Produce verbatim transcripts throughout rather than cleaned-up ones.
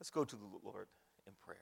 Let's go to the Lord in prayer.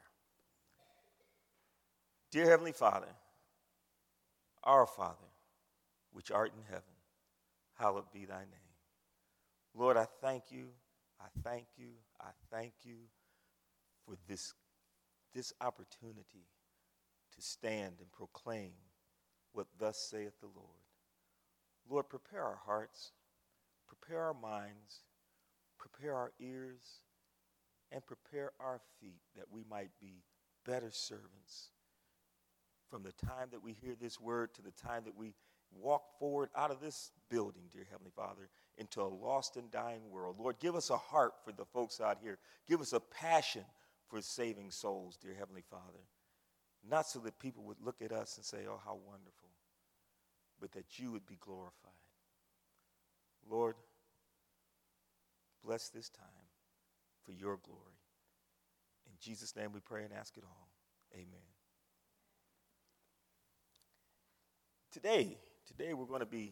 Dear Heavenly Father, our Father, which art in heaven, hallowed be thy name. Lord, I thank you, I thank you, I thank you for this, this opportunity to stand and proclaim what thus saith the Lord. Lord, prepare our hearts, prepare our minds, prepare our ears, and prepare our feet that we might be better servants from the time that we hear this word to the time that we walk forward out of this building, dear Heavenly Father, into a lost and dying world. Lord, give us a heart for the folks out here. Give us a passion for saving souls, dear Heavenly Father. Not so that people would look at us and say, oh, how wonderful, but that you would be glorified. Lord, bless this time for your glory. In Jesus' name we pray and ask it all. Amen. Today, today we're going to be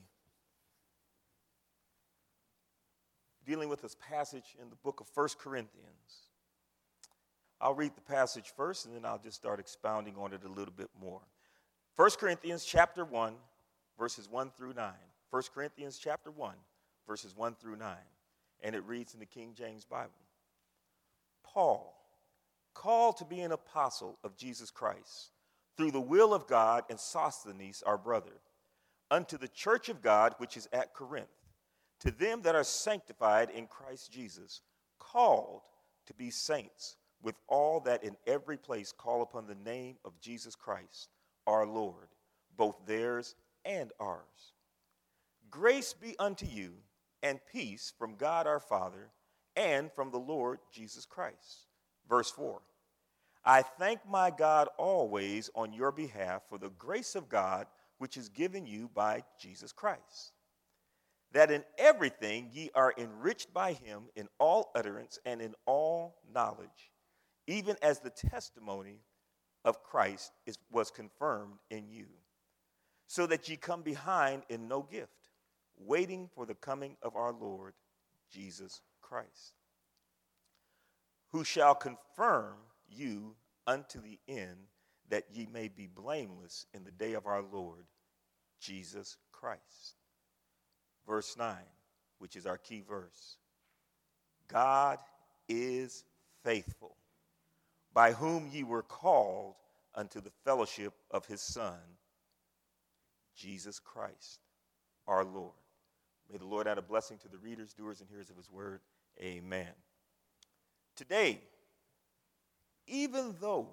dealing with this passage in the book of First Corinthians. I'll read the passage first, and then I'll just start expounding on it a little bit more. First Corinthians chapter one, verses one through nine. First Corinthians chapter one, verses one through nine. And it reads in the King James Bible. Paul, called to be an apostle of Jesus Christ, through the will of God, and Sosthenes, our brother, unto the church of God which is at Corinth, to them that are sanctified in Christ Jesus, called to be saints, with all that in every place call upon the name of Jesus Christ, our Lord, both theirs and ours. Grace be unto you, and peace from God our Father, and from the Lord Jesus Christ. Verse four. I thank my God always on your behalf for the grace of God which is given you by Jesus Christ, that in everything ye are enriched by him in all utterance and in all knowledge, even as the testimony of Christ is, was confirmed in you, so that ye come behind in no gift, waiting for the coming of our Lord Jesus Christ, who shall confirm you unto the end, that ye may be blameless in the day of our Lord Jesus Christ. Verse nine, which is our key verse. God is faithful, by whom ye were called unto the fellowship of his Son, Jesus Christ, our Lord. May the Lord add a blessing to the readers, doers, and hearers of his word. Amen. Today, even though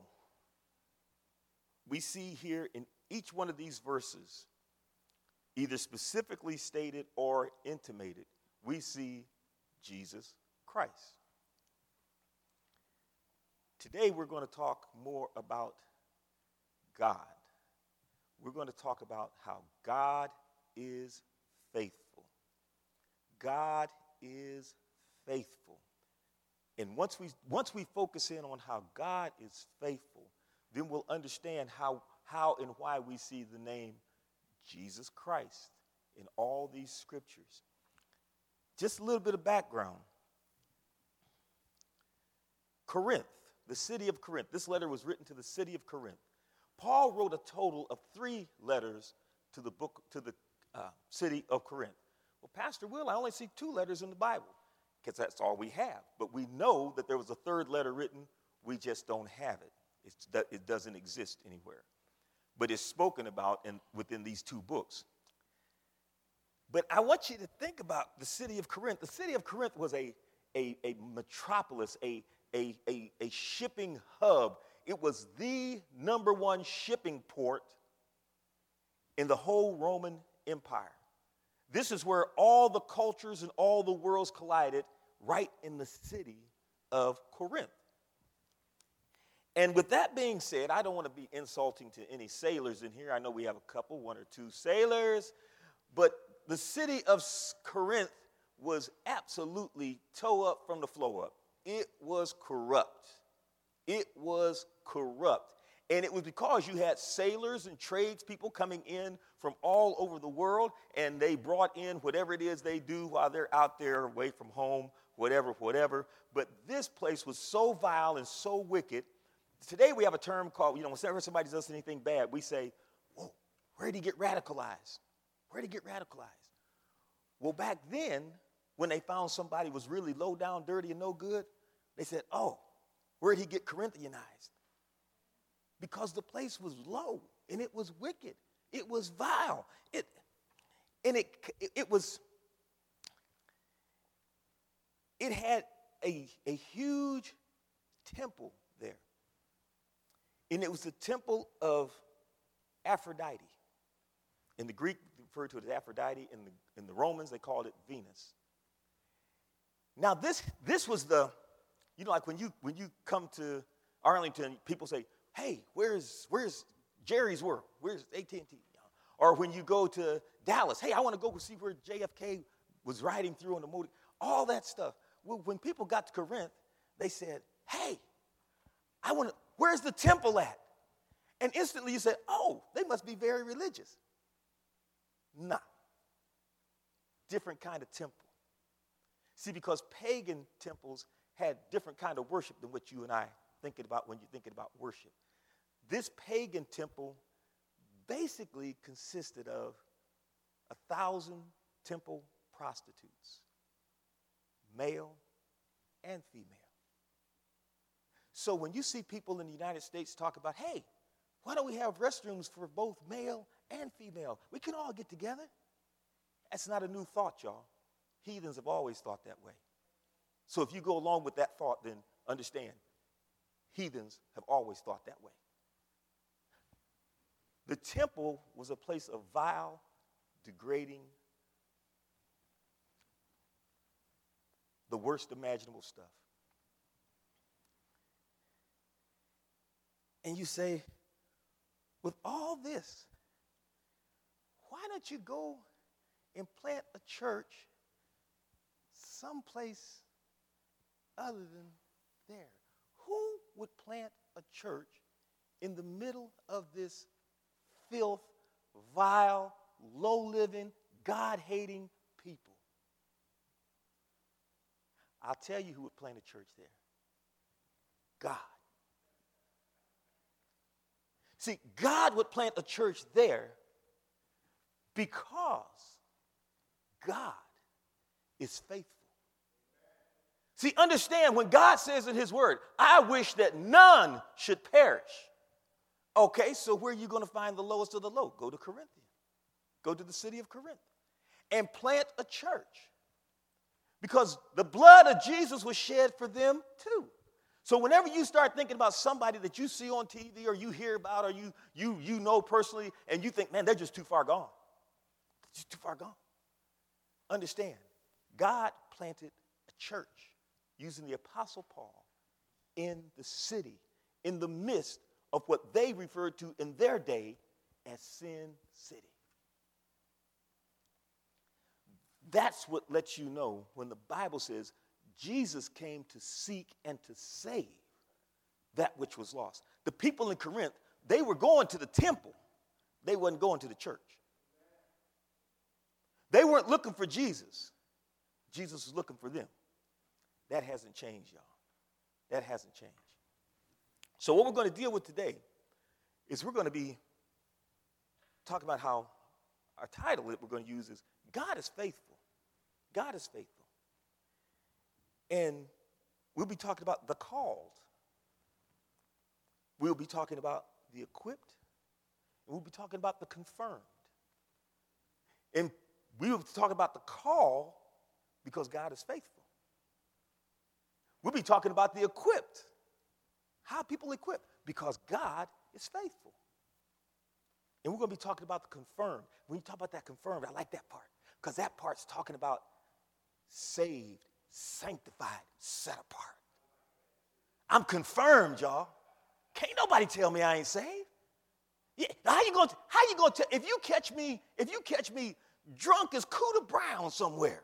we see here in each one of these verses, either specifically stated or intimated, we see Jesus Christ. Today we're going to talk more about God. We're going to talk about how God is faithful. God is faithful. And once we once we focus in on how God is faithful, then we'll understand how, how and why we see the name Jesus Christ in all these scriptures. Just a little bit of background. Corinth, the city of Corinth. This letter was written to the city of Corinth. Paul wrote a total of three letters to the book to the uh, city of Corinth. Well, Pastor Will, I only see two letters in the Bible, because that's all we have. But we know that there was a third letter written. We just don't have it. It's, it doesn't exist anywhere. But it's spoken about in, within these two books. But I want you to think about the city of Corinth. The city of Corinth was a, a, a metropolis, a, a, a, a shipping hub. It was the number one shipping port in the whole Roman Empire. This is where all the cultures and all the worlds collided, right in the city of Corinth. And with that being said, I don't want to be insulting to any sailors in here. I know we have a couple, one or two sailors. But the city of Corinth was absolutely toe up from the floor up. It was corrupt. It was corrupt. And it was because you had sailors and tradespeople coming in from all over the world, and they brought in whatever it is they do while they're out there away from home, whatever, whatever. But this place was so vile and so wicked. Today we have a term called, you know, whenever somebody does anything bad, we say, whoa, where did he get radicalized? Where did he get radicalized? Well, back then, when they found somebody was really low down, dirty, and no good, they said, oh, where did he get Corinthianized? Because the place was low, and it was wicked. It was vile. It, and it, it, it was, it had a, a huge temple there. And it was the temple of Aphrodite. In the Greek, they referred to it as Aphrodite. In the, in the Romans, they called it Venus. Now, this, this was the, you know, like when you, when you come to Arlington, people say, hey, where's, where's Jerry's World? Where's A T and T? Or when you go to Dallas, hey, I want to go see where J F K was riding through on the motor. All that stuff. Well, when people got to Corinth, they said, hey, I want to, where's the temple at? And instantly you said, oh, they must be very religious. Nah. Different kind of temple. See, because pagan temples had different kind of worship than what you and I thinking about when you're thinking about worship. This pagan temple basically consisted of a thousand temple prostitutes, male and female. So when you see people in the United States talk about, hey, why don't we have restrooms for both male and female? We can all get together. That's not a new thought, y'all. Heathens have always thought that way. So if you go along with that thought, then understand, heathens have always thought that way. The temple was a place of vile, degrading, the worst imaginable stuff. And you say, with all this, why don't you go and plant a church someplace other than there? Who would plant a church in the middle of this filth, vile, low-living, God-hating people? I'll tell you who would plant a church there. God. See, God would plant a church there because God is faithful. See, understand, when God says in his word, I wish that none should perish. Okay, so where are you going to find the lowest of the low? Go to Corinth. Go to the city of Corinth and plant a church. Because the blood of Jesus was shed for them too. So whenever you start thinking about somebody that you see on T V or you hear about or you, you, you know personally and you think, man, they're just too far gone. Just too far gone. Understand, God planted a church using the Apostle Paul in the city, in the midst of what they referred to in their day as Sin City. That's what lets you know when the Bible says Jesus came to seek and to save that which was lost. The people in Corinth, they were going to the temple. They wasn't going to the church. They weren't looking for Jesus. Jesus was looking for them. That hasn't changed, y'all. That hasn't changed. So what we're going to deal with today is we're going to be talking about how our title that we're going to use is God is faithful. God is faithful. And we'll be talking about the called. We'll be talking about the equipped. And we'll be talking about the confirmed. And we will be talking about the call because God is faithful. We'll be talking about the equipped. How are people equipped? Because God is faithful. And we're going to be talking about the confirmed. When you talk about that confirmed, I like that part. Because that part's talking about saved, sanctified, set apart. I'm confirmed, y'all. Can't nobody tell me I ain't saved. Yeah, how you going to, how you going to, if you catch me, if you catch me drunk as Cooter Brown somewhere,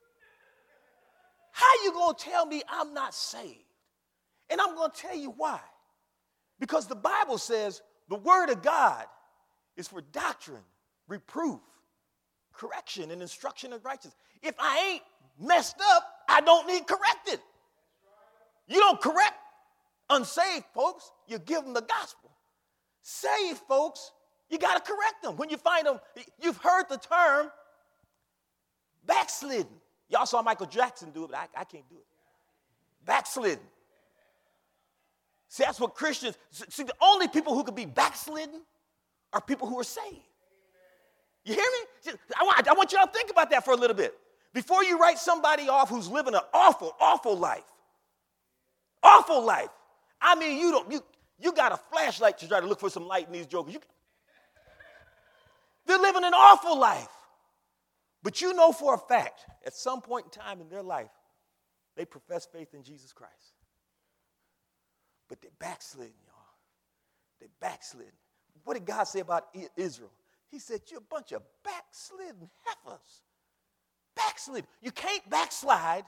how you going to tell me I'm not saved? And I'm going to tell you why. Because the Bible says the word of God is for doctrine, reproof, correction, and instruction in righteousness. If I ain't messed up, I don't need corrected. You don't correct unsaved folks. You give them the gospel. Saved folks, you got to correct them. When you find them, you've heard the term backslidden. Y'all saw Michael Jackson do it, but I, I can't do it. Backslidden. See, that's what Christians, see, the only people who could be backslidden are people who are saved. You hear me? I want, I want you to think about that for a little bit. Before you write somebody off who's living an awful, awful life. Awful life. I mean, you don't, you, you got a flashlight to try to look for some light in these jokers. You, they're living an awful life. But you know for a fact, at some point in time in their life, they profess faith in Jesus Christ. But they're backsliding, y'all. They're backsliding. What did God say about Israel? He said, you're a bunch of backslidden heifers. Backslidden. You can't backslide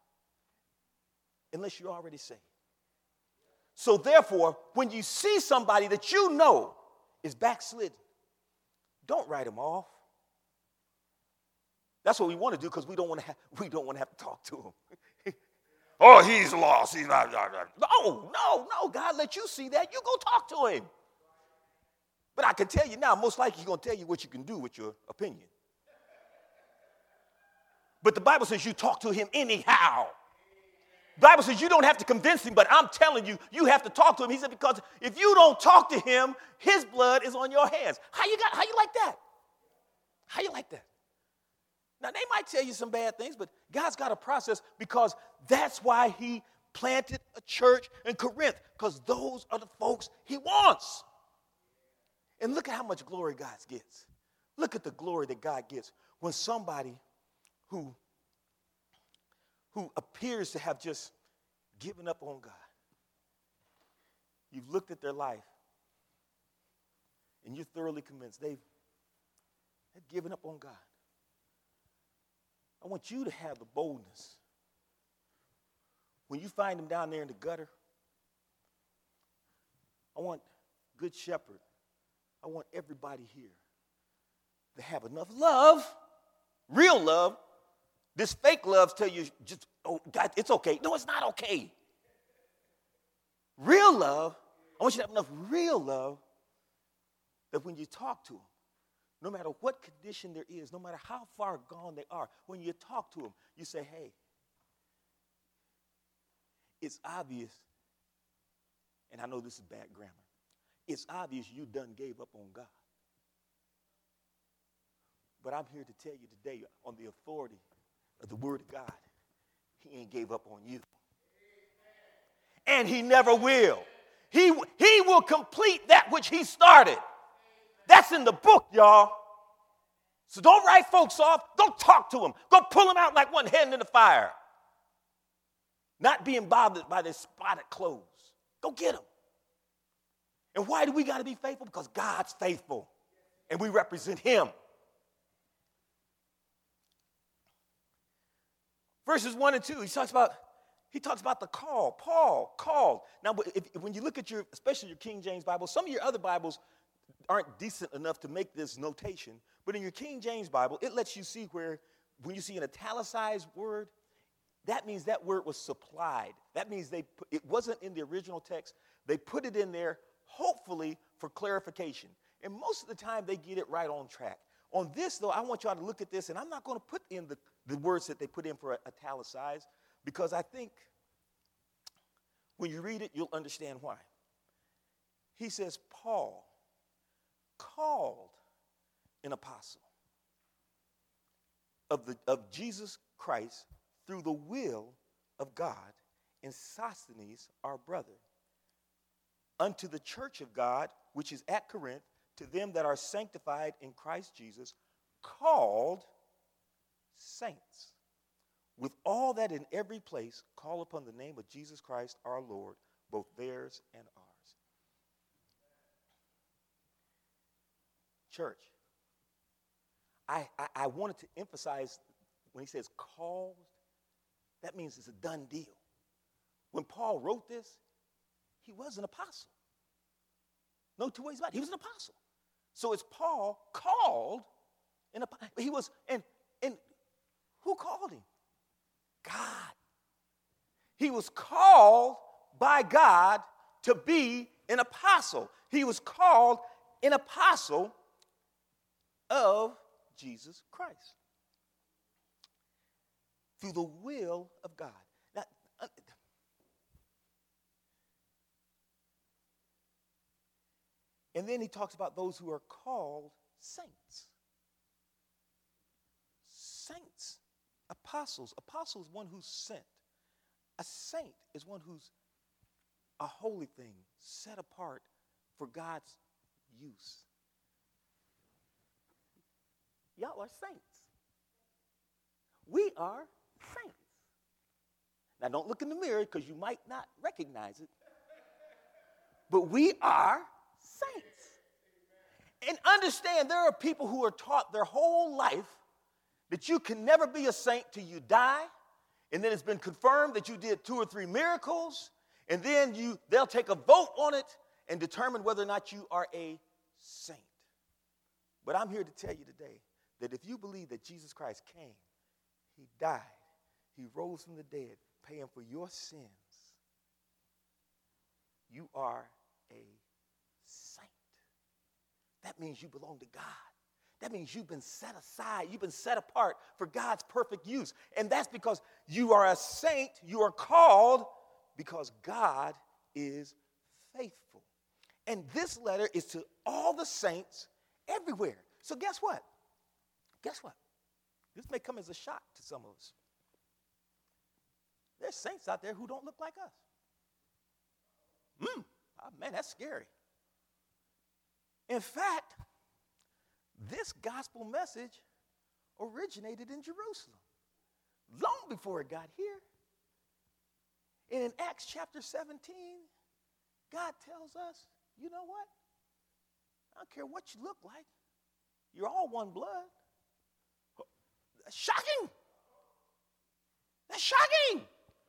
unless you're already saved. So therefore, when you see somebody that you know is backslidden, don't write them off. That's what we want to do because we don't want to have we don't want to have to talk to him. Oh, he's lost. He's not, not, not. No, no, no. God let you see that. You go talk to him. But I can tell you now, most likely he's going to tell you what you can do with your opinion. But the Bible says you talk to him anyhow. The Bible says you don't have to convince him, but I'm telling you, you have to talk to him. He said, because if you don't talk to him, his blood is on your hands. How you got, how you like that? How you like that? Now, they might tell you some bad things, but God's got a process because that's why he planted a church in Corinth, because those are the folks he wants. And look at how much glory God gets. Look at the glory that God gets when somebody who, who appears to have just given up on God, you've looked at their life, and you're thoroughly convinced they've, they've given up on God. I want you to have the boldness. When you find them down there in the gutter, I want Good Shepherd, I want everybody here to have enough love, real love. This fake love tell you, just, oh, God, it's okay. No, it's not okay. Real love, I want you to have enough real love that when you talk to them, no matter what condition there is, no matter how far gone they are, when you talk to them, you say, hey, it's obvious, and I know this is bad grammar, it's obvious you done gave up on God. But I'm here to tell you today, on the authority of the word of God, he ain't gave up on you. And he never will. He, he will complete that which he started. That's in the book, y'all. So don't write folks off. Don't talk to them. Go pull them out like one hand in the fire. Not being bothered by their spotted clothes. Go get them. And why do we got to be faithful? Because God's faithful. And we represent him. Verses one and two, he talks about, he talks about the call. Paul, called. Now, if, if, when you look at your, especially your King James Bible, some of your other Bibles aren't decent enough to make this notation, but in your King James Bible, it lets you see where, when you see an italicized word, that means that word was supplied. That means they put, it wasn't in the original text. They put it in there, hopefully, for clarification. And most of the time, they get it right on track. On this, though, I want y'all to look at this, and I'm not going to put in the, the words that they put in for italicized, because I think when you read it, you'll understand why. He says, Paul, called an apostle of, the, of Jesus Christ through the will of God, and Sosthenes, our brother, unto the church of God, which is at Corinth, to them that are sanctified in Christ Jesus, called saints, with all that in every place call upon the name of Jesus Christ our Lord, both theirs and ours. Church, I, I, I wanted to emphasize when he says called, that means it's a done deal. When Paul wrote this, he was an apostle. No two ways about it. He was an apostle. So it's Paul called an apostle. He was, and, and who called him? God. He was called by God to be an apostle. He was called an apostle of Jesus Christ through the will of God. Now, uh, and then he talks about those who are called saints. Saints, apostles. Apostle is one who's sent. A saint is one who's a holy thing, set apart for God's use. Y'all are saints. We are saints. Now, don't look in the mirror because you might not recognize it. But we are saints. And understand, there are people who are taught their whole life that you can never be a saint till you die. And then it's been confirmed that you did two or three miracles. And then you they'll take a vote on it and determine whether or not you are a saint. But I'm here to tell you today that if you believe that Jesus Christ came, he died, he rose from the dead, paying for your sins, you are a saint. That means you belong to God. That means you've been set aside. You've been set apart for God's perfect use. And that's because you are a saint. You are called because God is faithful. And this letter is to all the saints everywhere. So guess what? Guess what? This may come as a shock to some of us. There's saints out there who don't look like us. Hmm, oh, man, that's scary. In fact, this gospel message originated in Jerusalem long before it got here. And in Acts chapter seventeen, God tells us, you know what? I don't care what you look like. You're all one blood. That's shocking. That's shocking.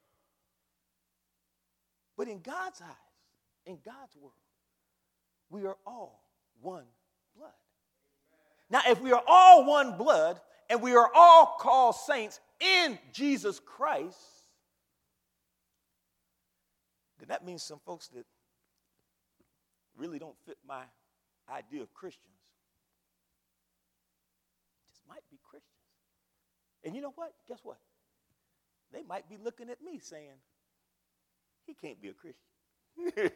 But in God's eyes, in God's world, we are all one blood. Now, if we are all one blood and we are all called saints in Jesus Christ, then that means some folks that really don't fit my idea of Christians just might be Christians. And you know what? Guess what? They might be looking at me saying, he can't be a Christian.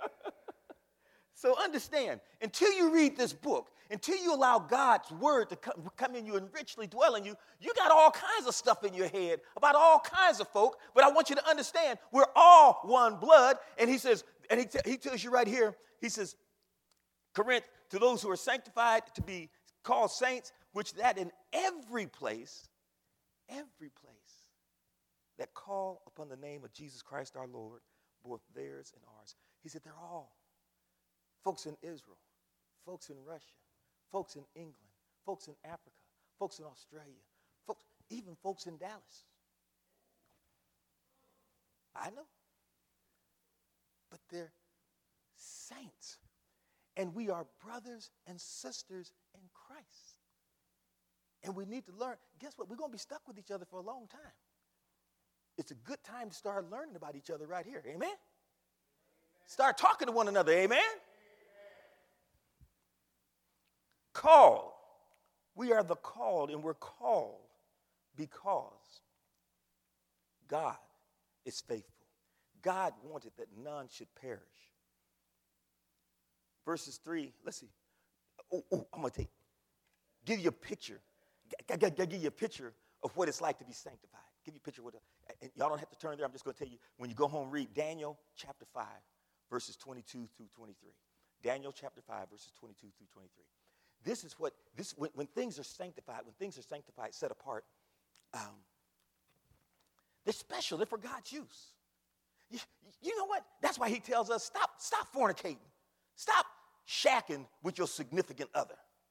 So understand, until you read this book, until you allow God's word to come, come in you and richly dwell in you, you got all kinds of stuff in your head about all kinds of folk. But I want you to understand, we're all one blood. And he says, and he, t- he tells you right here, he says, Corinth, to those who are sanctified, to be called saints, which that in every place, every place that call upon the name of Jesus Christ our Lord, both theirs and ours. He said, they're all. Folks in Israel, folks in Russia, folks in England, folks in Africa, folks in Australia, folks, even folks in Dallas. I know. But they're saints. And we are brothers and sisters in Christ. And we need to learn. Guess what? We're going to be stuck with each other for a long time. It's a good time to start learning about each other right here. Amen? Amen. Start talking to one another. Amen? Called. We are the called, and we're called because God is faithful. God wanted that none should perish. Verses three, let's see. Oh, oh I'm going to take, give you a picture. I got to give you a picture of what it's like to be sanctified. Give you a picture of what, it, and y'all don't have to turn there. I'm just going to tell you, when you go home, read Daniel chapter five, verses twenty-two through twenty-three. Daniel chapter five, verses twenty-two through twenty-three. This is what, this when, when things are sanctified, when things are sanctified, set apart, um, they're special. They're for God's use. You, you know what? That's why he tells us, stop, stop fornicating. Stop shacking with your significant other.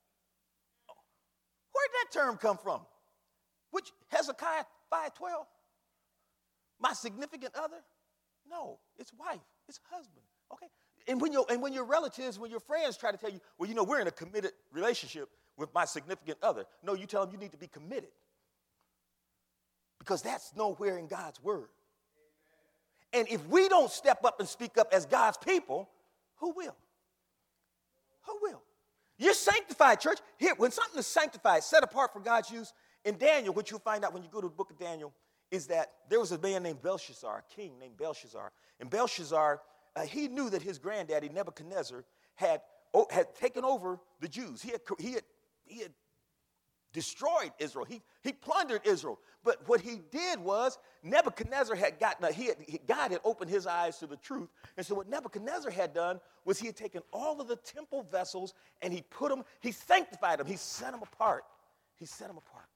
Where did that term come from? Which, Hezekiah five twelve? My significant other? No, it's wife, it's husband, okay? And when, your, and when your relatives, when your friends try to tell you, well, you know, we're in a committed relationship with my significant other. No, you tell them you need to be committed. because that's nowhere in God's word. And if we don't step up and speak up as God's people, who will? Who will? You're sanctified, church. Here, when something is sanctified, set apart for God's use, in Daniel, what you'll find out when you go to the book of Daniel, is that there was a man named Belshazzar, a king named Belshazzar. And Belshazzar, uh, he knew that his granddaddy, Nebuchadnezzar, had, oh, had taken over the Jews. He had, he had, he had destroyed Israel. He, he plundered Israel. But what he did was Nebuchadnezzar had gotten, he had, he, God had opened his eyes to the truth. And so what Nebuchadnezzar had done was he had taken all of the temple vessels and he put them, he sanctified them. He set them apart. He set them apart.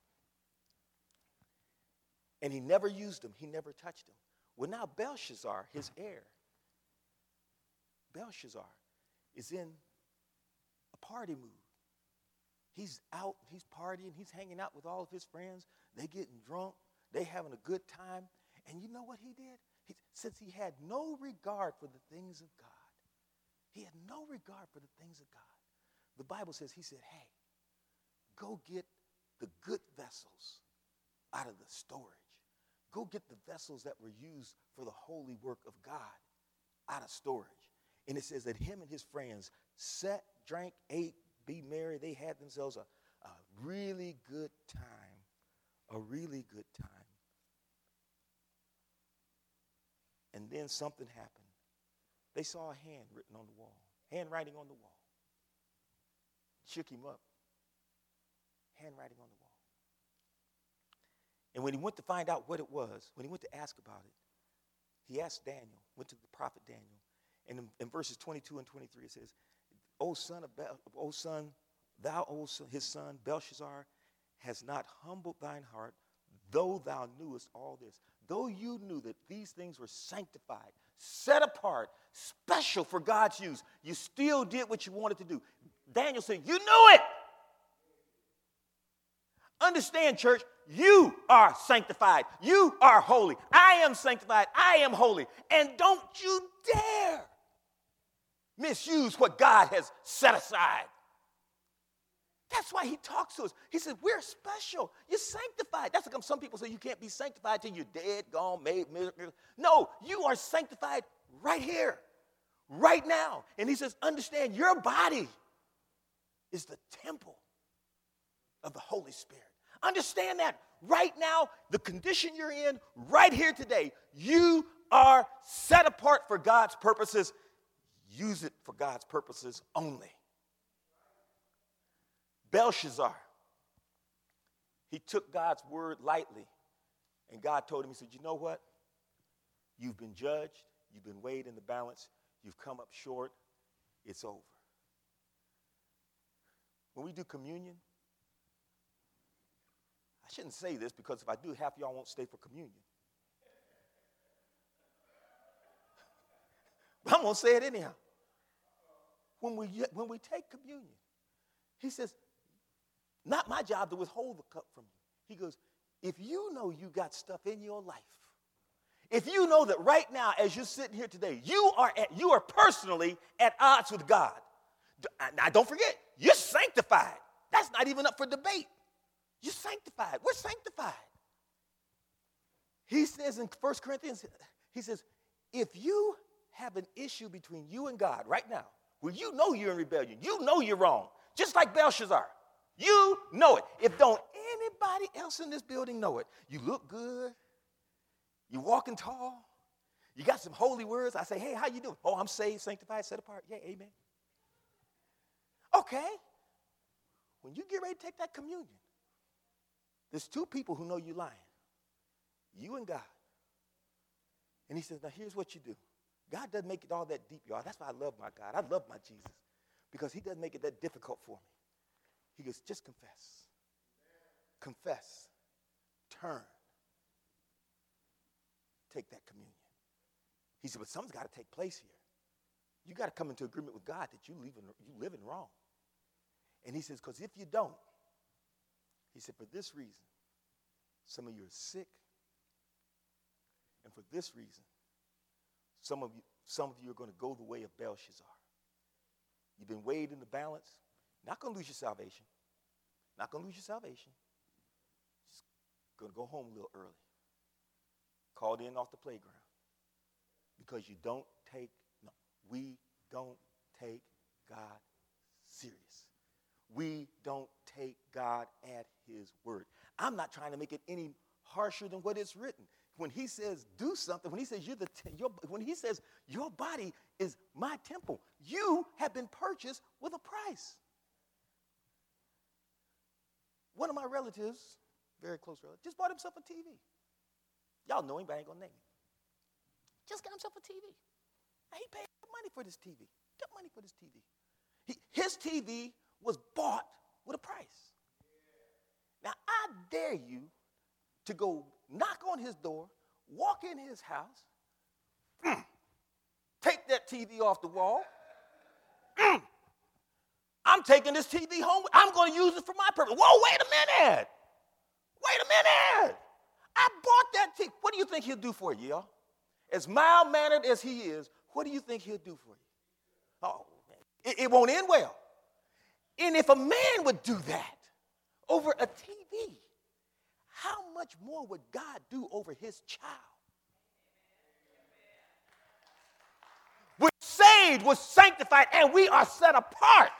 And he never used them. He never touched them. Well, now Belshazzar, his heir, Belshazzar is in a party mood. He's out, he's partying, he's hanging out with all of his friends. They getting drunk, they having a good time. And you know what he did? He, since he had no regard for the things of God, he had no regard for the things of God. The Bible says, he said, hey, go get the good vessels out of the storage. Go get the vessels that were used for the holy work of God out of storage. And it says that him and his friends sat, drank, ate, be merry. They had themselves a, a really good time, a really good time. And then something happened. They saw a hand written on the wall, handwriting on the wall. Shook him up, handwriting on the wall. And when he went to find out what it was, when he went to ask about it, he asked Daniel, went to the prophet Daniel. And in, in verses twenty-two and twenty-three, it says, O son of Bel, O son, thou, O son, his son, Belshazzar, has not humbled thine heart, though thou knewest all this. Though you knew that these things were sanctified, set apart, special for God's use, you still did what you wanted to do. Daniel said, you knew it. Understand, church, you are sanctified. You are holy. I am sanctified. I am holy. And don't you dare misuse what God has set aside. That's why he talks to us. He said, we're special. You're sanctified. That's like some people say you can't be sanctified till you're dead, gone, made, miserable. No, you are sanctified right here, right now. And he says, understand, your body is the temple of the Holy Spirit. Understand that right now, the condition you're in, right here today, you are set apart for God's purposes. Use it for God's purposes only. Belshazzar, he took God's word lightly, and God told him, he said, you know what? You've been judged. You've been weighed in the balance. You've come up short. It's over. When we do communion, I shouldn't say this because if I do, half of y'all won't stay for communion. But I'm going to say it anyhow. When we, when we take communion, he says, not my job to withhold the cup from you. He goes, if you know you got stuff in your life, if you know that right now as you're sitting here today, you are, at, you are personally at odds with God. Now don't forget, you're sanctified. That's not even up for debate. You're sanctified. We're sanctified. He says in First Corinthians, he says, if you have an issue between you and God right now, where you know you're in rebellion, you know you're wrong, just like Belshazzar, you know it. If don't anybody else in this building know it, you look good, you're walking tall, you got some holy words. I say, hey, how you doing? Oh, I'm saved, sanctified, set apart. Yeah, amen. Okay. When you get ready to take that communion, there's two people who know you're lying. You and God. And he says, now here's what you do. God doesn't make it all that deep, y'all. That's why I love my God. I love my Jesus. Because he doesn't make it that difficult for me. He goes, just confess. Confess. Turn. Take that communion. He said, but something's got to take place here. You got to come into agreement with God that you living, you living wrong. And he says, because if you don't, he said, for this reason, some of you are sick. And for this reason, some of you, some of you are going to go the way of Belshazzar. You've been weighed in the balance. Not going to lose your salvation. Not going to lose your salvation. Just going to go home a little early. called in off the playground because you don't take, no, we don't take God serious. We don't take God at his word. I'm not trying to make it any harsher than what it's written. When he says do something, when he says you're the te- your, when he says your body is my temple, you have been purchased with a price. One of my relatives, very close relative, just bought himself a T V. Y'all know him, but I ain't gonna name him. Just got himself a T V. Now, he paid money for this T V. Got money for this T V. He, his T V was bought with a price. Now, I dare you to go knock on his door, walk in his house, mm, take that T V off the wall. Mm, I'm taking this T V home. I'm going to use it for my purpose. Whoa, wait a minute. Wait a minute. I bought that T V. What do you think he'll do for you, y'all? As mild-mannered as he is, what do you think he'll do for you? Oh, man. It, it won't end well. And if a man would do that over a T V, how much more would God do over his child? We're saved, we're sanctified, and we are set apart.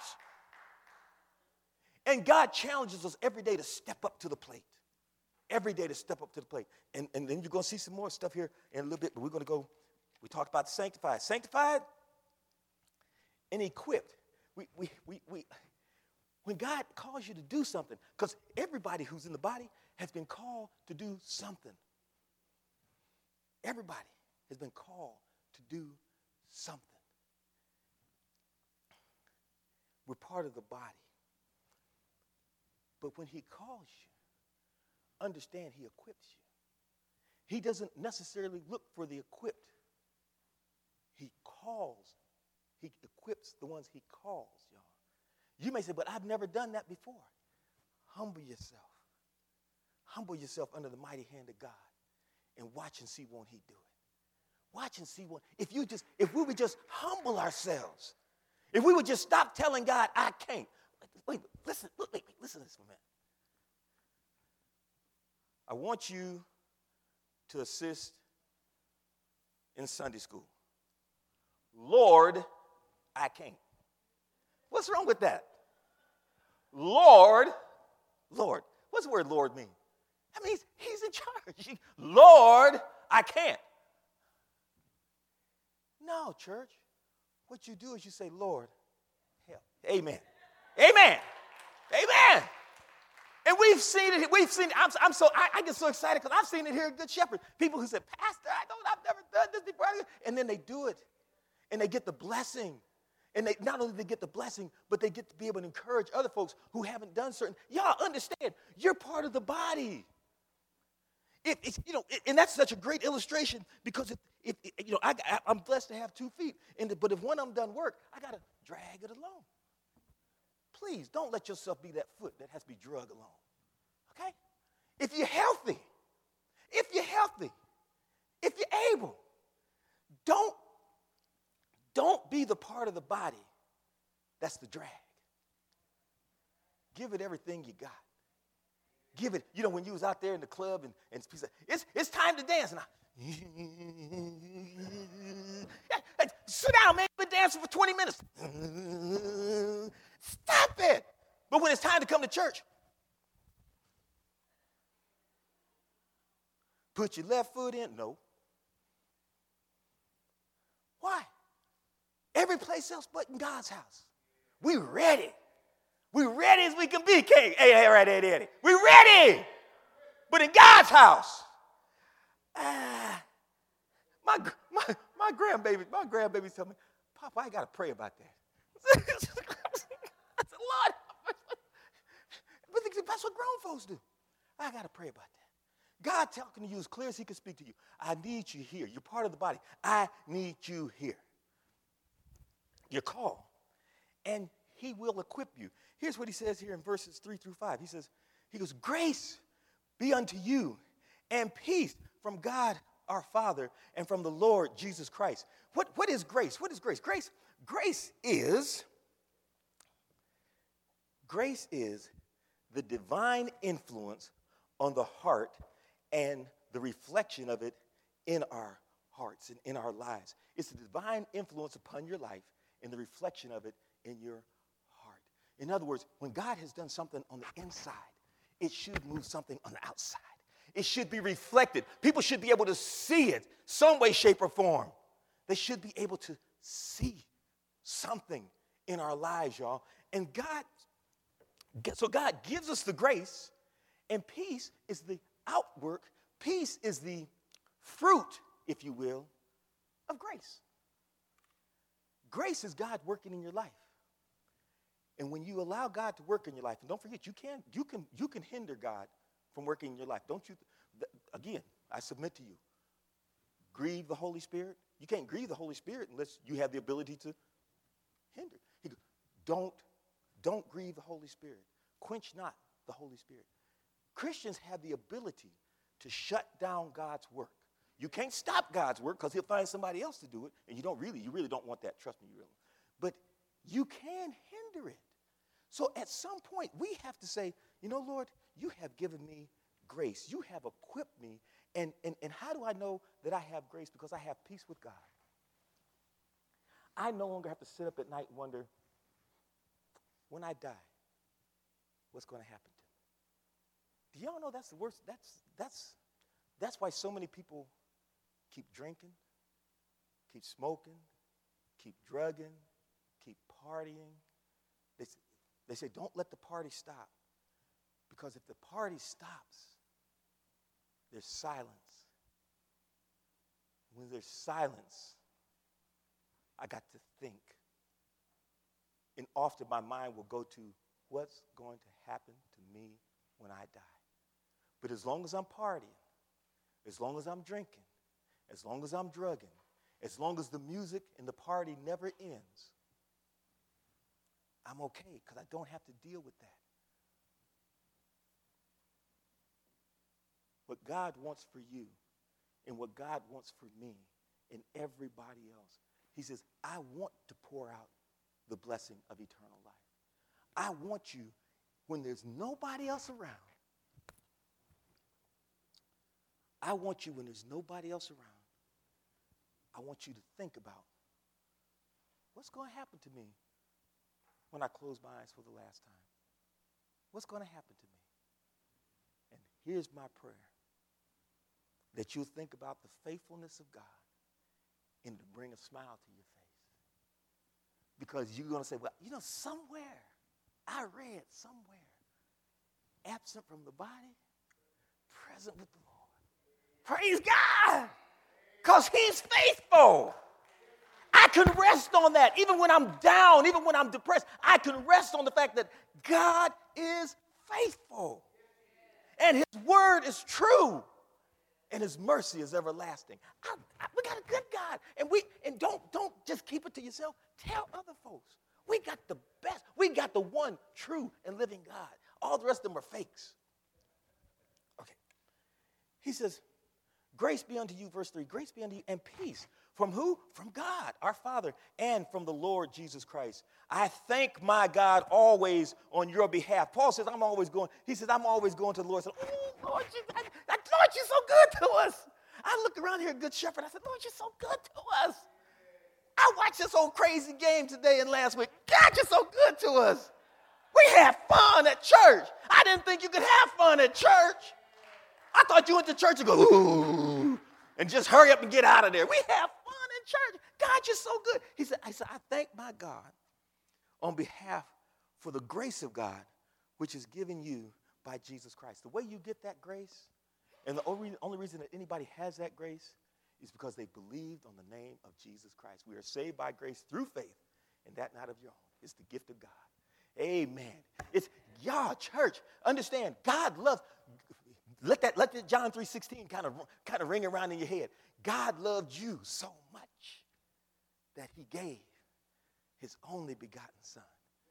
And God challenges us every day to step up to the plate. Every day to step up to the plate. And, and then you're going to see some more stuff here in a little bit, but we're going to go, we talked about the sanctified. Sanctified and equipped. We, we, we, we, when God calls you to do something, because everybody who's in the body has been called to do something. Everybody has been called to do something. We're part of the body. But when he calls you, understand he equips you. He doesn't necessarily look for the equipped. He calls. He equips the ones he calls, y'all. You may say, but I've never done that before. Humble yourself. Humble yourself under the mighty hand of God and watch and see won't he do it. Watch and see what, if you just, if we would just humble ourselves, if we would just stop telling God, I can't. Wait, listen, wait, wait, listen to this for a minute. I want you to assist in Sunday school. Lord, I can't. What's wrong with that? Lord, Lord. What's the word Lord mean? I mean, he's, he's in charge. Lord, I can't. No, church. What you do is you say, Lord, help. Amen. Amen. Amen. And we've seen it. We've seen it. I'm, I'm so, I, I get so excited because I've seen it here at Good Shepherd. People who say, Pastor, I don't, I've never done this before. And then they do it. And they get the blessing. And they not only they get the blessing, but they get to be able to encourage other folks who haven't done certain. Y'all understand, you're part of the body. It, it's, you know, it, and that's such a great illustration because if, if, if you know, I, I, I'm blessed to have two feet. And the, but if one of them doesn't work, I got to drag it along. Please don't let yourself be that foot that has to be dragged along. Okay? If you're healthy, if you're healthy, if you're able, don't, don't be the part of the body that's the drag. Give it everything you got. Give it, you know, when you was out there in the club and, and people say, it's, it's time to dance. And I, hey, sit down, man. You've been dancing for twenty minutes. Stop it. But when it's time to come to church, put your left foot in. No. Why? Every place else but in God's house. We ready. We ready as we can be, King. Hey, hey, right, hey, hey. We ready. But in God's house, ah, my my my grandbaby, my grandbaby tell me, Papa, I got to pray about that. I said, Lord, but that's what grown folks do. I got to pray about that. God talking to you as clear as he can speak to you. I need you here. You're part of the body. I need you here. You're called. And he will equip you. Here's what he says here in verses three through five. He says, he goes, grace be unto you and peace from God our Father and from the Lord Jesus Christ. What, what is grace? What is grace? Grace, grace is, grace is the divine influence on the heart and the reflection of it in our hearts and in our lives. It's the divine influence upon your life and the reflection of it in your heart. In other words, when God has done something on the inside, it should move something on the outside. It should be reflected. People should be able to see it some way, shape, or form. They should be able to see something in our lives, y'all. And God, so God gives us the grace, and peace is the outwork. Peace is the fruit, if you will, of grace. Grace is God working in your life. And when you allow God to work in your life, and don't forget, you can you can you can hinder God from working in your life. Don't you? Th- again, I submit to you. Grieve the Holy Spirit. You can't grieve the Holy Spirit unless you have the ability to hinder. He goes, don't don't grieve the Holy Spirit. Quench not the Holy Spirit. Christians have the ability to shut down God's work. You can't stop God's work because he'll find somebody else to do it, and you don't really, you really don't want that. Trust me, you really. But you can hinder it. So at some point, we have to say, you know, Lord, you have given me grace. You have equipped me. And, and, and how do I know that I have grace? Because I have peace with God. I no longer have to sit up at night and wonder, when I die, what's going to happen to me? Do y'all know that's the worst? That's, that's, that's why so many people keep drinking, keep smoking, keep drugging, keep partying. They, they say, don't let the party stop. Because if the party stops, there's silence. When there's silence, I got to think. And often my mind will go to what's going to happen to me when I die. But as long as I'm partying, as long as I'm drinking, as long as I'm drugging, as long as the music and the party never ends, I'm okay because I don't have to deal with that. What God wants for you and what God wants for me and everybody else, he says, I want to pour out the blessing of eternal life. I want you, when there's nobody else around, I want you, when there's nobody else around, I want you to think about what's going to happen to me when I close my eyes for the last time. What's going to happen to me? And here's my prayer, that you'll think about the faithfulness of God and to bring a smile to your face. Because you're going to say, well, you know, somewhere, I read somewhere, absent from the body, present with the Lord. Praise God, because he's faithful. I can rest on that. Even when I'm down, even when I'm depressed, I can rest on the fact that God is faithful. And his word is true. And his mercy is everlasting. I, I, we got a good God. And we and don't, don't just keep it to yourself. Tell other folks. We got the best. We got the one true and living God. All the rest of them are fakes. Okay. He says, grace be unto you, verse three, grace be unto you and peace. From who? From God, our Father, and from the Lord Jesus Christ. I thank my God always on your behalf. Paul says, I'm always going, he says, I'm always going to the Lord. I said, oh, Lord, you, I, I, Lord, you're so good to us. I look around here, Good Shepherd. I said, Lord, you're so good to us. I watched this old crazy game today and last week. God, you're so good to us. We had fun at church. I didn't think you could have fun at church. I thought you went to church and go, ooh, and just hurry up and get out of there. We have fun in church. God, you're so good. He said, I said, I thank my God on behalf for the grace of God, which is given you by Jesus Christ. The way you get that grace, and the only, only reason that anybody has that grace is because they believed on the name of Jesus Christ. We are saved by grace through faith, and that not of your own. It's the gift of God. Amen. It's, y'all, church, understand, God loves, let that, let that John three sixteen kind of, kind of ring around in your head. God loved you so much that he gave his only begotten son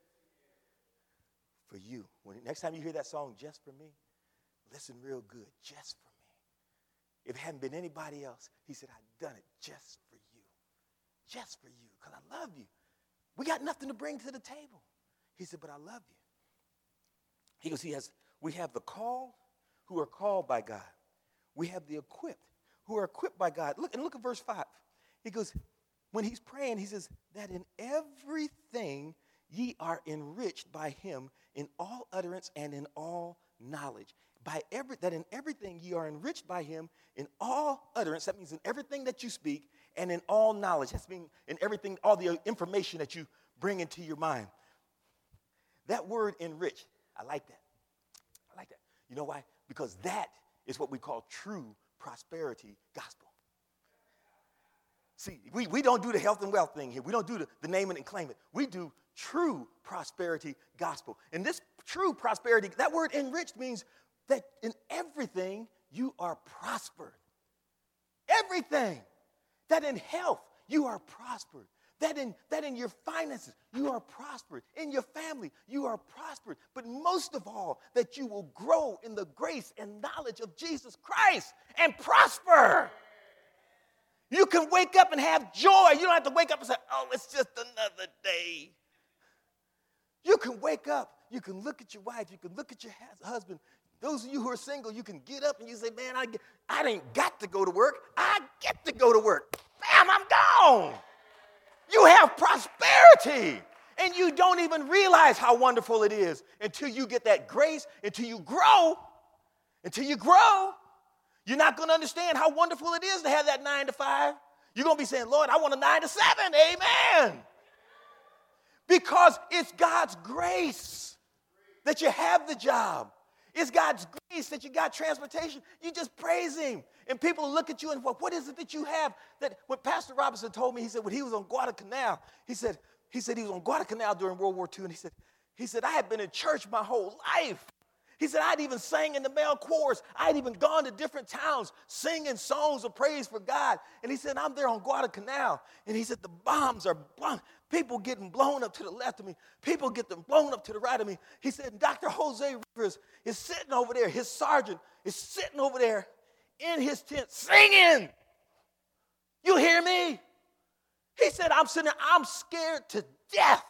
for you. When next time you hear that song, Just for Me, listen real good, just for me. If it hadn't been anybody else, he said, I've done it just for you. Just for you, because I love you. We got nothing to bring to the table. He said, but I love you. He goes, he has, we have the called who are called by God. We have the equipped who are equipped by God. Look, and look at verse five. He goes, when he's praying, he says, that in everything ye are enriched by him in all utterance and in all knowledge. By every, that in everything ye are enriched by him in all utterance. That means in everything that you speak and in all knowledge. That's mean in everything, all the information that you bring into your mind. That word enrich, I like that. I like that. You know why? Because that is what we call true prosperity gospel. See, we, we don't do the health and wealth thing here. We don't do the, the name it and claim it. We do true prosperity gospel. And this true prosperity, that word enriched means that in everything you are prospered. Everything. That in health you are prospered. That in, that in your finances, you are prospered. In your family, you are prospered. But most of all, that you will grow in the grace and knowledge of Jesus Christ and prosper. You can wake up and have joy. You don't have to wake up and say, oh, it's just another day. You can wake up. You can look at your wife. You can look at your husband. Those of you who are single, you can get up and you say, man, I, I ain't got to go to work. I get to go to work. Bam, I'm gone. You have prosperity, and you don't even realize how wonderful it is until you get that grace, until you grow, until you grow. You're not going to understand how wonderful it is to have that nine to five. You're going to be saying, Lord, I want a nine to seven. Amen. Because it's God's grace that you have the job. It's God's grace that you got transportation. You just praise him. And people look at you and what, what is it that you have? That when Pastor Robinson told me, he said when he was on Guadalcanal, he said, he said he was on Guadalcanal during World War Two, and he said, he said, I had been in church my whole life. He said, I'd even sang in the male chorus. I'd even gone to different towns singing songs of praise for God. And he said, I'm there on Guadalcanal. And he said, the bombs are blown. People getting blown up to the left of me. People get them blown up to the right of me. He said, Doctor Jose Rivers is sitting over there. His sergeant is sitting over there in his tent singing. You hear me? He said, I'm sitting there, I'm scared to death.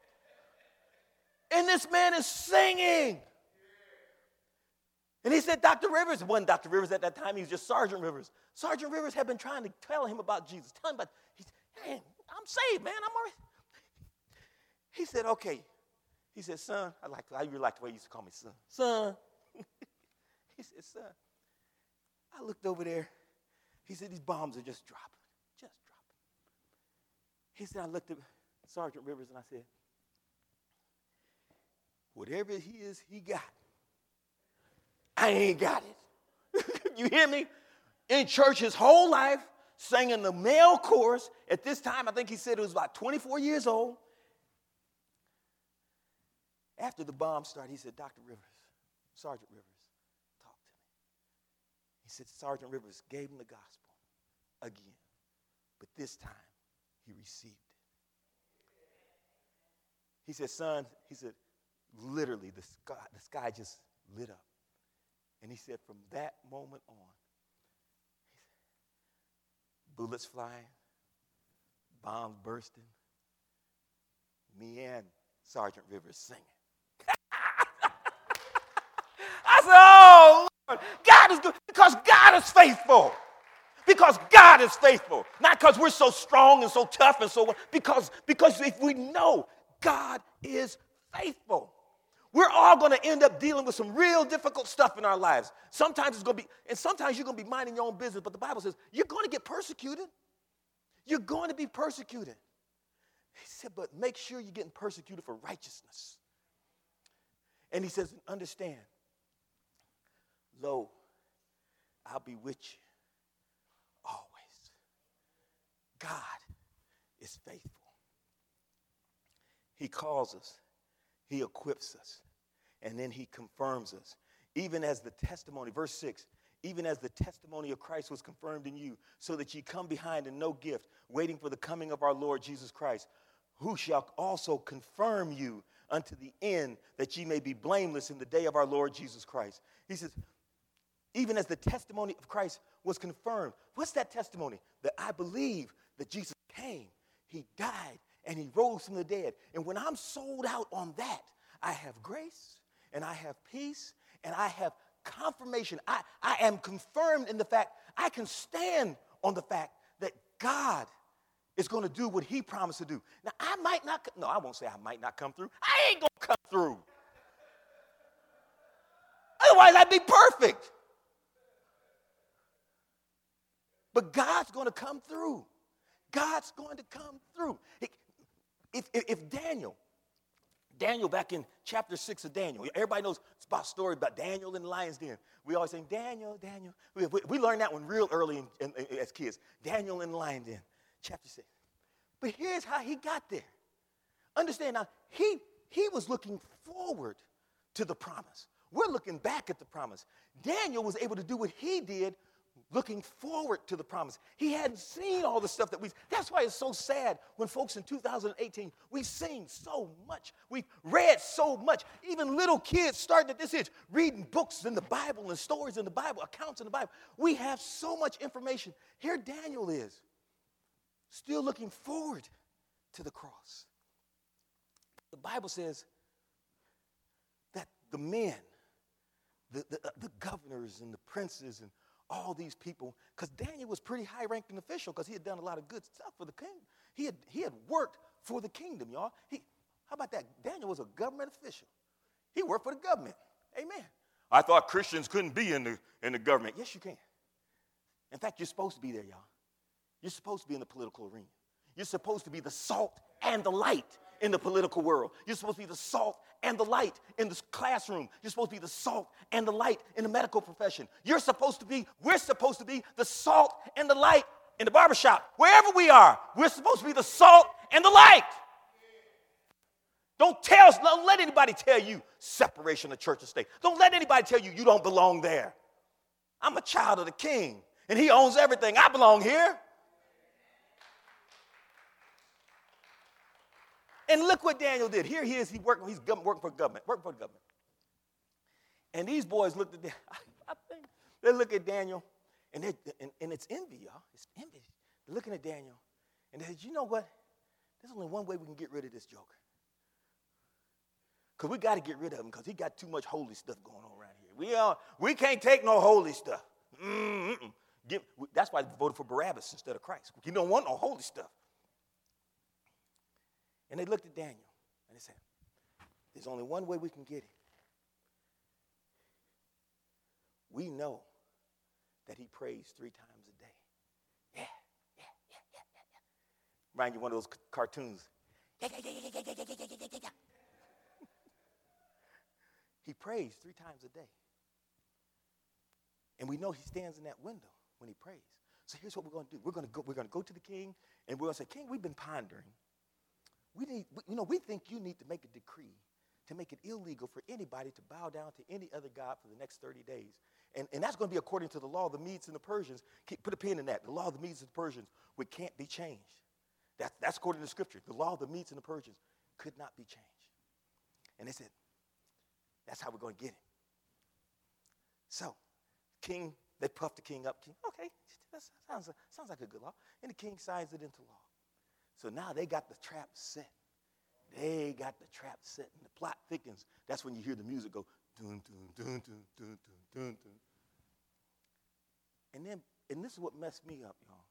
And this man is singing. And he said, Doctor Rivers, it wasn't Doctor Rivers at that time, he was just Sergeant Rivers. Sergeant Rivers had been trying to tell him about Jesus. Tell him about, he said, man, I'm saved, man, I'm all right. He said, okay. He said, son, I like, I really like the way he used to call me son. Son. He said, son, I looked over there. He said, these bombs are just dropping, just dropping. He said, I looked at Sergeant Rivers and I said, whatever he is, he got. I ain't got it. You hear me? In church his whole life, singing the male chorus. At this time, I think he said it was about twenty-four years old. After the bomb started, he said, Doctor Rivers, Sergeant Rivers, talk to me. He said, Sergeant Rivers gave him the gospel again. But this time, he received it. He said, son, he said, literally, the sky, the sky just lit up. And he said, from that moment on, bullets flying, bombs bursting, me and Sergeant Rivers singing. I said, oh, Lord, God is good because God is faithful. Because God is faithful. Not because we're so strong and so tough and so, because, because if we know God is faithful. We're all going to end up dealing with some real difficult stuff in our lives. Sometimes it's going to be, and sometimes you're going to be minding your own business, but the Bible says you're going to get persecuted. You're going to be persecuted. He said, but make sure you're getting persecuted for righteousness. And he says, understand, lo, I'll be with you always. God is faithful. He calls us. He equips us, and then he confirms us. Even as the testimony, verse six, even as the testimony of Christ was confirmed in you, so that ye come behind in no gift, waiting for the coming of our Lord Jesus Christ, who shall also confirm you unto the end, that ye may be blameless in the day of our Lord Jesus Christ. He says, even as the testimony of Christ was confirmed. What's that testimony? That I believe that Jesus came, he died, and he rose from the dead. And when I'm sold out on that, I have grace, and I have peace, and I have confirmation. I, I am confirmed in the fact I can stand on the fact that God is going to do what he promised to do. Now, I might not, no, I won't say I might not come through. I ain't going to come through. Otherwise, I'd be perfect. But God's going to come through. God's going to come through. If, if, if Daniel, Daniel back in chapter six of Daniel, everybody knows it's about a story about Daniel in the lion's den. We always say, Daniel, Daniel. We, we, we learned that one real early in, in, in, as kids. Daniel in the lion's den, chapter six. But here's how he got there. Understand now, he, he was looking forward to the promise. We're looking back at the promise. Daniel was able to do what he did looking forward to the promise. He hadn't seen all the stuff that we, that's why it's so sad when folks in two thousand eighteen, we sing so much. We've read so much. Even little kids starting at this age, reading books in the Bible and stories in the Bible, accounts in the Bible. We have so much information. Here Daniel is, still looking forward to the cross. The Bible says that the men, the, the, uh, the governors and the princes and all these people, because Daniel was pretty high-ranking official because he had done a lot of good stuff for the king. He had, he had worked for the kingdom, y'all. He, how about that? Daniel was a government official. He worked for the government. Amen. I thought Christians couldn't be in the, in the government. Yes, you can. In fact, you're supposed to be there, y'all. You're supposed to be in the political arena. You're supposed to be the salt and the light in the political world. You're supposed to be the salt and the light in the classroom. You're supposed to be the salt and the light in the medical profession. You're supposed to be, we're supposed to be the salt and the light in the barbershop. Wherever we are, we're supposed to be the salt and the light. Don't tell, don't let anybody tell you separation of church and state. Don't let anybody tell you you don't belong there. I'm a child of the King, and he owns everything. I belong here. And look what Daniel did. Here he is. He working, he's working for government, working for the government. And these boys looked at Daniel. I think they look at Daniel, and, and, and it's envy, y'all. It's envy. They're looking at Daniel, and they said, you know what? There's only one way we can get rid of this joker. Because we got to get rid of him because he got too much holy stuff going on around here. We, uh, we can't take no holy stuff. Mm-mm. Get, that's why they voted for Barabbas instead of Christ. You don't want no holy stuff. And they looked at Daniel, and they said, there's only one way we can get it. We know that he prays three times a day. Yeah, yeah, yeah, yeah, yeah, yeah. Remind you of one of those c- cartoons. Yeah, yeah, yeah, yeah, yeah, yeah, yeah, yeah, yeah, yeah. He prays three times a day. And we know he stands in that window when he prays. So here's what we're going to do. We're going to go, we're going to go to the king, and we're going to say, King, we've been pondering. We need, you know, we think you need to make a decree to make it illegal for anybody to bow down to any other god for the next thirty days. And, and that's going to be according to the law of the Medes and the Persians. Keep, put a pin in that. The law of the Medes and the Persians, which can't be changed. That, that's according to Scripture. The law of the Medes and the Persians could not be changed. And they said, that's how we're going to get it. So, king, they puffed the king up. King, okay, that sounds, sounds like a good law. And the king signs it into law. So now they got the trap set. They got the trap set, and the plot thickens. That's when you hear the music go, dun, dun, dun, dun, dun, dun, dun, dun. And then, and this is what messed me up, y'all.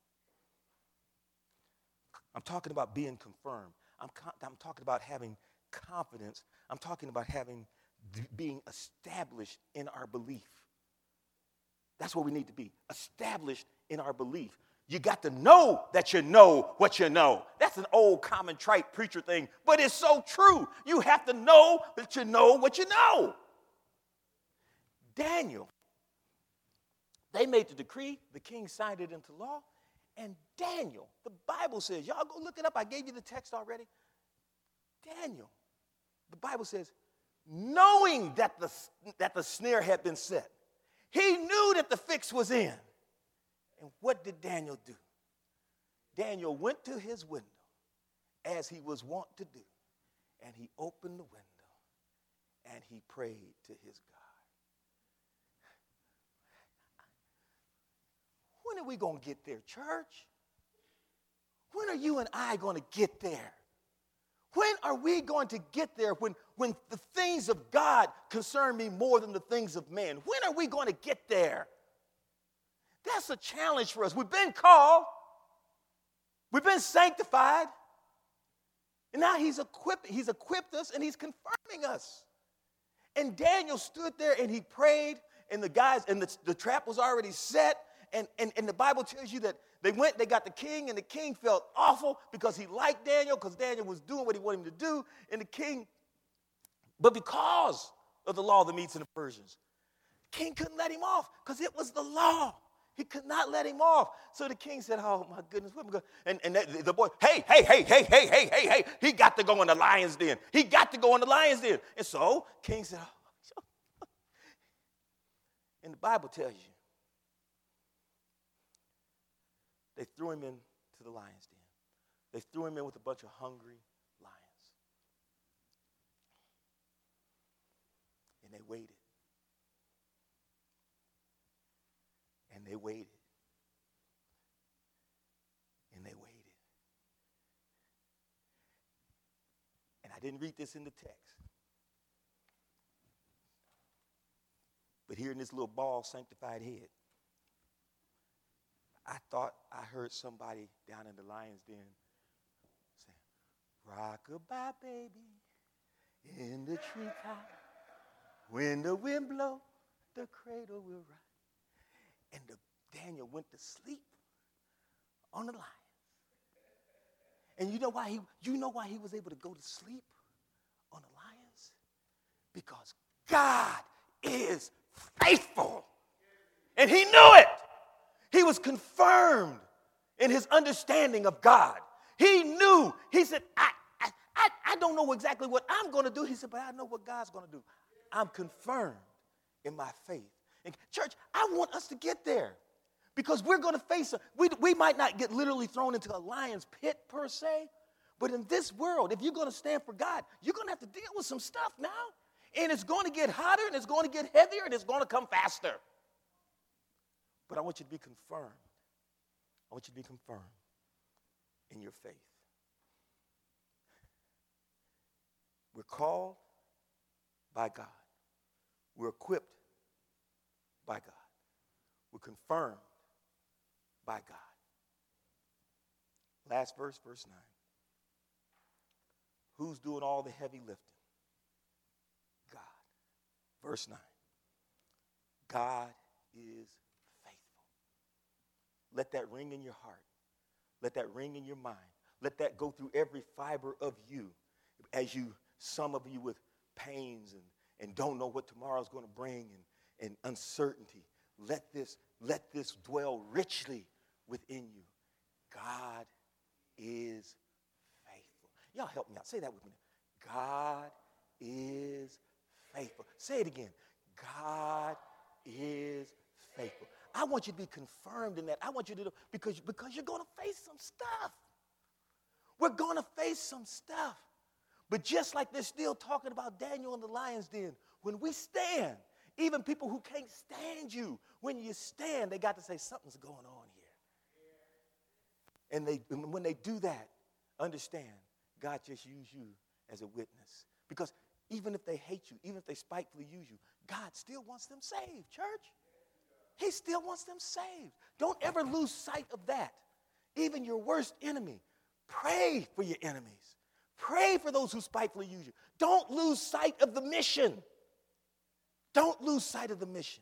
I'm talking about being confirmed. I'm, I'm talking about having confidence. I'm talking about having, being established in our belief. That's what we need to be, established in our belief. You got to know that you know what you know. That's an old common trite preacher thing, but it's so true. You have to know that you know what you know. Daniel, they made the decree, the king signed it into law, and Daniel, the Bible says, y'all go look it up, I gave you the text already. Daniel, the Bible says, knowing that the, that the snare had been set, he knew that the fix was in. And what did Daniel do? Daniel went to his window as he was wont to do, and he opened the window and he prayed to his God. When are we going to get there, church? When are you and I going to get there? When are we going to get there when, when the things of God concern me more than the things of men? When are we going to get there? That's a challenge for us. We've been called. We've been sanctified. And now he's equipped, he's equipped us and he's confirming us. And Daniel stood there and he prayed, and the guys, and the, the trap was already set. And, and, and the Bible tells you that they went, they got the king, and the king felt awful because he liked Daniel, because Daniel was doing what he wanted him to do. And the king, but because of the law of the Medes and the Persians, the king couldn't let him off because it was the law. He could not let him off. So the king said, oh, my goodness, where am I going? And, and the, the boy, hey, hey, hey, hey, hey, hey, hey, hey, he got to go in the lion's den. He got to go in the lion's den. And so king said, oh. And the Bible tells you, they threw him into the lion's den. They threw him in with a bunch of hungry lions. And they waited. And they waited. And they waited. And I didn't read this in the text. But here in this little bald, sanctified head, I thought I heard somebody down in the lion's den saying, rock-a-bye, baby, in the treetop. When the wind blows, the cradle will rock. And the, Daniel went to sleep on the lions. And you know why he you know why he was able to go to sleep on the lions? Because God is faithful. And he knew it. He was confirmed in his understanding of God. He knew. He said, I, I, I, I don't know exactly what I'm going to do. He said, but I know what God's going to do. I'm confirmed in my faith. And church, I want us to get there because we're going to face, a, we, we might not get literally thrown into a lion's pit per se, but in this world, if you're going to stand for God, you're going to have to deal with some stuff now. And it's going to get hotter, and it's going to get heavier, and it's going to come faster. But I want you to be confirmed. I want you to be confirmed in your faith. We're called by God. We're equipped by God. We're confirmed by God. Last verse, verse nine. Who's doing all the heavy lifting? God. Verse nine. God is faithful. Let that ring in your heart. Let that ring in your mind. Let that go through every fiber of you as you, some of you with pains and, and don't know what tomorrow's going to bring and, and uncertainty. Let this, let this dwell richly within you. God is faithful. Y'all help me out. Say that with me. God is faithful. Say it again. God is faithful. I want you to be confirmed in that. I want you to know because, because you're going to face some stuff. We're going to face some stuff. But just like they're still talking about Daniel in the lion's den, when we stand, even people who can't stand you, when you stand, they got to say something's going on here. And they, when they do that, understand God just used you as a witness. Because even if they hate you, even if they spitefully use you, God still wants them saved, church. He still wants them saved. Don't ever lose sight of that. Even your worst enemy, pray for your enemies. Pray for those who spitefully use you. Don't lose sight of the mission. Don't lose sight of the mission.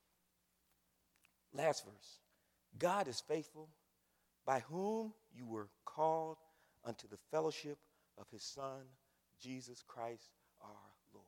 Last verse. God is faithful, by whom you were called unto the fellowship of his Son, Jesus Christ our Lord.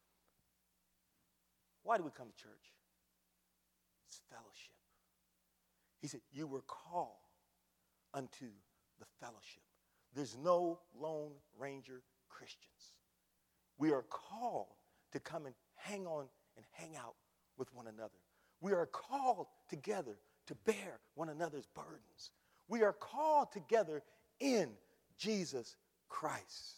Why do we come to church? It's fellowship. He said, you were called unto the fellowship. There's no Lone Ranger Christians. We are called to come and hang on and hang out with one another. We are called together to bear one another's burdens. We are called together in Jesus Christ.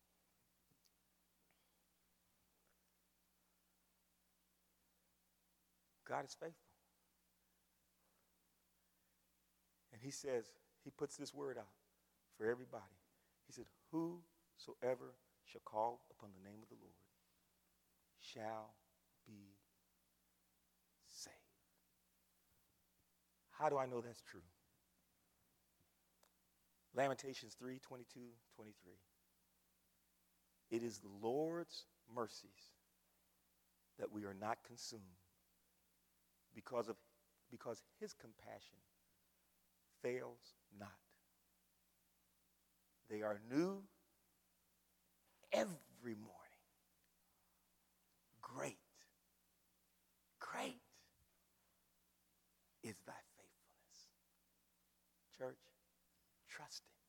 God is faithful. And he says, he puts this word out for everybody. He said, whosoever shall call upon the name of the Lord shall be saved. How do I know that's true? Lamentations three, twenty-two, twenty-three. It is the Lord's mercies that we are not consumed because of because his compassion fails not. They are new every morning. Great, great is thy faithfulness. Church, trust him.